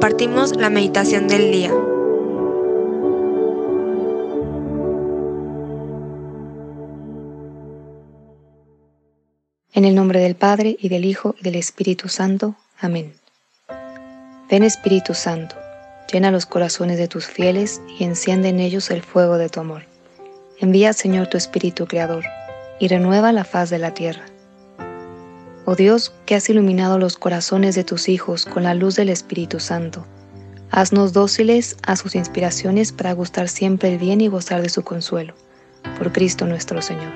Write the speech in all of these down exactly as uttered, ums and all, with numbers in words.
compartimos la meditación del día. En el nombre del Padre, y del Hijo, y del Espíritu Santo. Amén. Ven Espíritu Santo, llena los corazones de tus fieles y enciende en ellos el fuego de tu amor. Envía, Señor, tu Espíritu Creador, y renueva la faz de la tierra. Oh Dios, que has iluminado los corazones de tus hijos con la luz del Espíritu Santo, haznos dóciles a sus inspiraciones para gustar siempre el bien y gozar de su consuelo. Por Cristo nuestro Señor.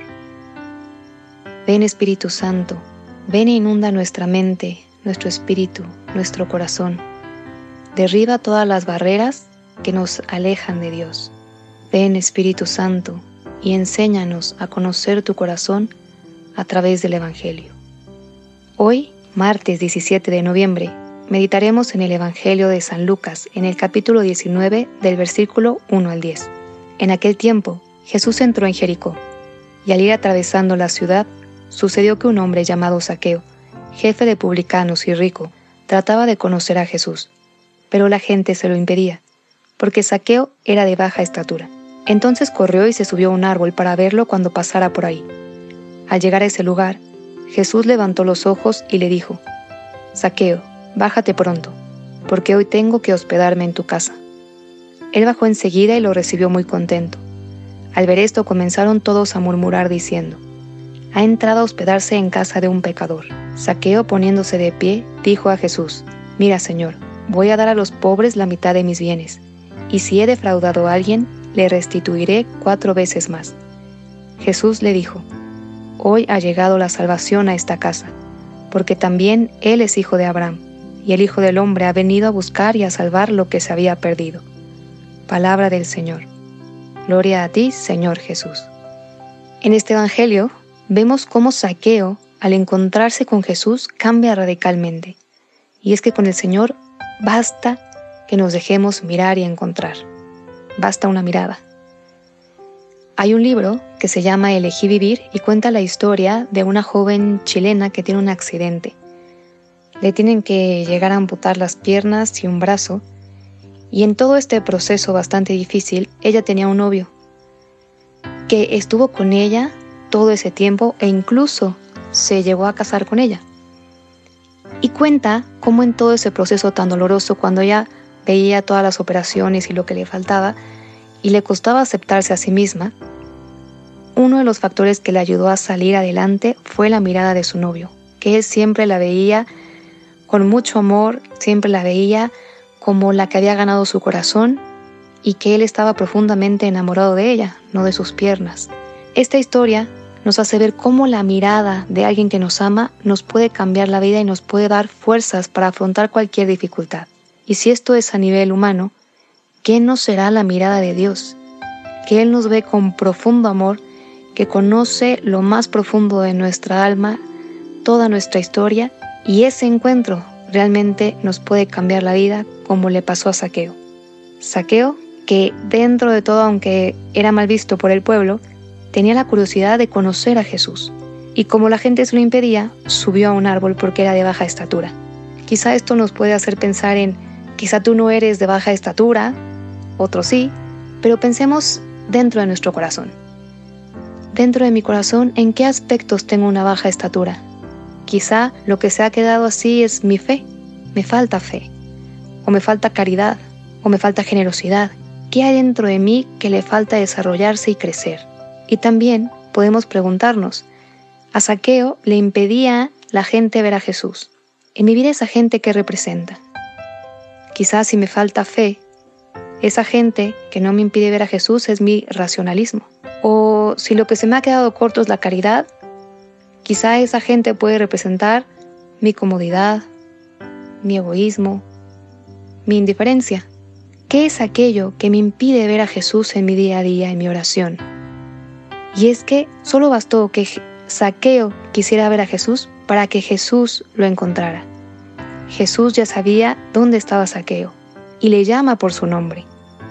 Ven Espíritu Santo, ven e inunda nuestra mente, nuestro espíritu, nuestro corazón. Derriba todas las barreras que nos alejan de Dios. Ven Espíritu Santo y enséñanos a conocer tu corazón a través del Evangelio. Hoy, martes diecisiete de noviembre, meditaremos en el Evangelio de San Lucas, en el capítulo diecinueve, del versículo uno al diez. En aquel tiempo, Jesús entró en Jericó, y al ir atravesando la ciudad, sucedió que un hombre llamado Zaqueo, jefe de publicanos y rico, trataba de conocer a Jesús, pero la gente se lo impedía, porque Zaqueo era de baja estatura. Entonces corrió y se subió a un árbol para verlo cuando pasara por ahí. Al llegar a ese lugar, Jesús levantó los ojos y le dijo: Zaqueo, bájate pronto, porque hoy tengo que hospedarme en tu casa. Él bajó enseguida y lo recibió muy contento. Al ver esto comenzaron todos a murmurar diciendo: ha entrado a hospedarse en casa de un pecador. Zaqueo, poniéndose de pie, dijo a Jesús: mira, Señor, voy a dar a los pobres la mitad de mis bienes, y si he defraudado a alguien, le restituiré cuatro veces más. Jesús le dijo: hoy ha llegado la salvación a esta casa, porque también él es hijo de Abraham, y el Hijo del Hombre ha venido a buscar y a salvar lo que se había perdido. Palabra del Señor. Gloria a ti, Señor Jesús. En este Evangelio vemos cómo Zaqueo, al encontrarse con Jesús, cambia radicalmente. Y es que con el Señor basta que nos dejemos mirar y encontrar. Basta una mirada. Hay un libro que se llama Elegí vivir y cuenta la historia de una joven chilena que tiene un accidente. Le tienen que llegar a amputar las piernas y un brazo, y en todo este proceso bastante difícil, ella tenía un novio que estuvo con ella todo ese tiempo e incluso se llegó a casar con ella. Y cuenta cómo en todo ese proceso tan doloroso, cuando ella veía todas las operaciones y lo que le faltaba, y le costaba aceptarse a sí misma, uno de los factores que le ayudó a salir adelante fue la mirada de su novio, que él siempre la veía con mucho amor, siempre la veía como la que había ganado su corazón y que él estaba profundamente enamorado de ella, no de sus piernas. Esta historia nos hace ver cómo la mirada de alguien que nos ama nos puede cambiar la vida y nos puede dar fuerzas para afrontar cualquier dificultad. Y si esto es a nivel humano, ¿qué no será la mirada de Dios? Que Él nos ve con profundo amor, que conoce lo más profundo de nuestra alma, toda nuestra historia, y ese encuentro realmente nos puede cambiar la vida, como le pasó a Zaqueo. Zaqueo, que dentro de todo, aunque era mal visto por el pueblo, tenía la curiosidad de conocer a Jesús. Y como la gente se lo impedía, subió a un árbol porque era de baja estatura. Quizá esto nos puede hacer pensar en, quizá tú no eres de baja estatura, otro sí, pero pensemos dentro de nuestro corazón. Dentro de mi corazón, ¿en qué aspectos tengo una baja estatura? Quizá lo que se ha quedado así es mi fe. Me falta fe, o me falta caridad, o me falta generosidad. ¿Qué hay dentro de mí que le falta desarrollarse y crecer? Y también podemos preguntarnos, a Zaqueo le impedía la gente ver a Jesús. En mi vida, esa gente que representa. Quizás si me falta fe, esa gente que no me impide ver a Jesús es mi racionalismo. O si lo que se me ha quedado corto es la caridad, quizá esa gente puede representar mi comodidad, mi egoísmo, mi indiferencia. ¿Qué es aquello que me impide ver a Jesús en mi día a día, en mi oración? Y es que solo bastó que Zaqueo quisiera ver a Jesús para que Jesús lo encontrara. Jesús ya sabía dónde estaba Zaqueo y le llama por su nombre.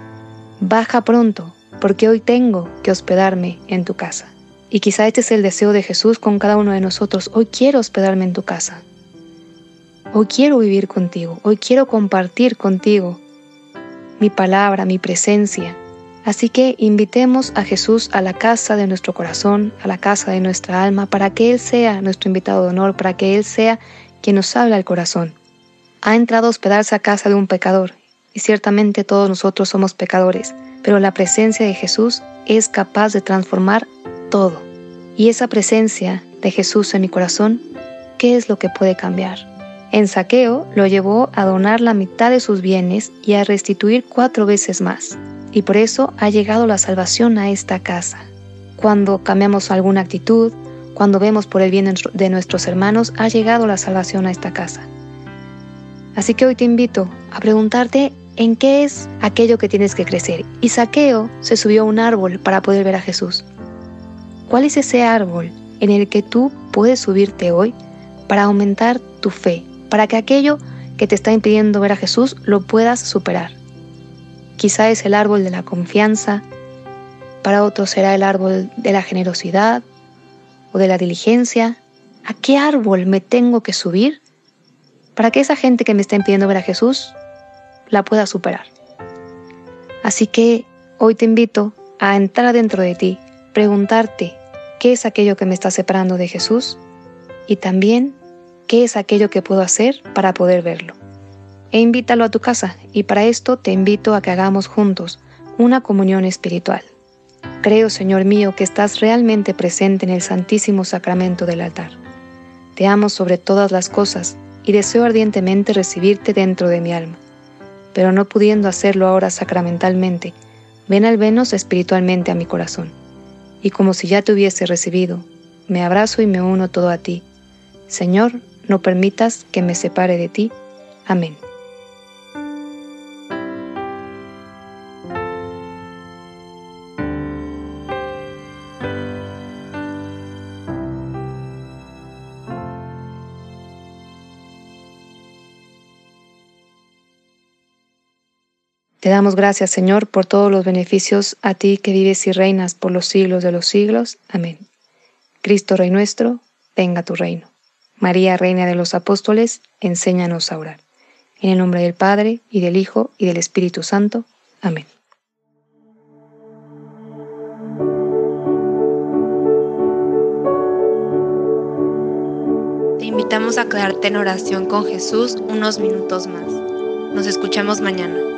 Baja pronto, porque hoy tengo que hospedarme en tu casa. Y quizá este es el deseo de Jesús con cada uno de nosotros. Hoy quiero hospedarme en tu casa. Hoy quiero vivir contigo, hoy quiero compartir contigo mi palabra, mi presencia. Así que invitemos a Jesús a la casa de nuestro corazón, a la casa de nuestra alma, para que Él sea nuestro invitado de honor, para que Él sea quien nos habla al corazón. Ha entrado a hospedarse a casa de un pecador, y ciertamente todos nosotros somos pecadores, pero la presencia de Jesús es capaz de transformar todo. Y esa presencia de Jesús en mi corazón, ¿qué es lo que puede cambiar? En Zaqueo lo llevó a donar la mitad de sus bienes y a restituir cuatro veces más. Y por eso ha llegado la salvación a esta casa. Cuando cambiamos alguna actitud, cuando vemos por el bien de nuestros hermanos, ha llegado la salvación a esta casa. Así que hoy te invito a preguntarte en qué es aquello que tienes que crecer. Y Zaqueo se subió a un árbol para poder ver a Jesús. ¿Cuál es ese árbol en el que tú puedes subirte hoy para aumentar tu fe? Para que aquello que te está impidiendo ver a Jesús lo puedas superar. Quizá es el árbol de la confianza, para otros será el árbol de la generosidad o de la diligencia. ¿A qué árbol me tengo que subir para que esa gente que me está impidiendo ver a Jesús la pueda superar? Así que hoy te invito a entrar dentro de ti, preguntarte qué es aquello que me está separando de Jesús y también qué es aquello que puedo hacer para poder verlo. E invítalo a tu casa, y para esto te invito a que hagamos juntos una comunión espiritual. Creo, Señor mío, que estás realmente presente en el Santísimo Sacramento del altar. Te amo sobre todas las cosas y deseo ardientemente recibirte dentro de mi alma. Pero no pudiendo hacerlo ahora sacramentalmente, ven al menos espiritualmente a mi corazón. Y como si ya te hubiese recibido, me abrazo y me uno todo a ti. Señor, no permitas que me separe de ti. Amén. Te damos gracias, Señor, por todos los beneficios, a ti que vives y reinas por los siglos de los siglos. Amén. Cristo, Rey nuestro, venga tu reino. María, Reina de los Apóstoles, enséñanos a orar. En el nombre del Padre, y del Hijo, y del Espíritu Santo. Amén. Te invitamos a quedarte en oración con Jesús unos minutos más. Nos escuchamos mañana.